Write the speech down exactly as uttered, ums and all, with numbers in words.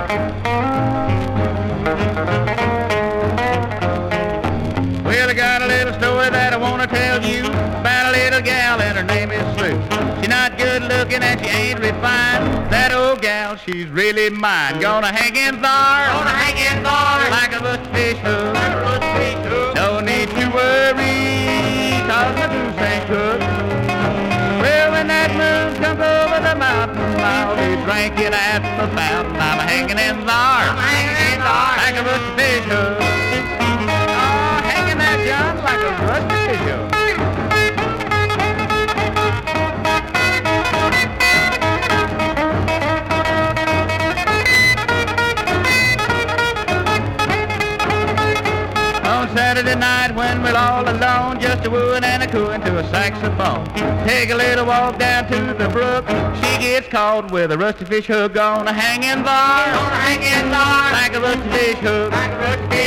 Well, I got a little story that I want to tell you about a little gal and her name is Sue. She's not good looking and she ain't refined. That old gal, she's really mine. Gonna hang in there, gonna hang in there like a rusty fish hook. Like a rusty fish hook. Don't need to worry, cause my goose ain't cooked. Well, when that moon comes over the mountain, I'll be drinking at the fountain. I'm hanging in there, I'm hanging in there like a rusty fish hook. Oh, hanging that John like a rusty fish hook. Saturday night when we're all alone, just a wooing and a cooing to a saxophone. Take a little walk down to the brook. She gets caught with a rusty fish hook. Gonna hang in there, gonna hang in there like a rusty fish hook. Like a rusty